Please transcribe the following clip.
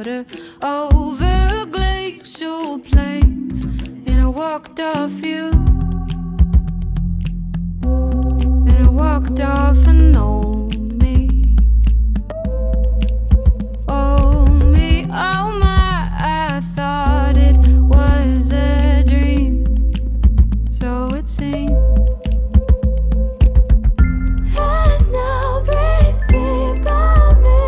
water over glacial plains, and I walked off you, and I walked off and no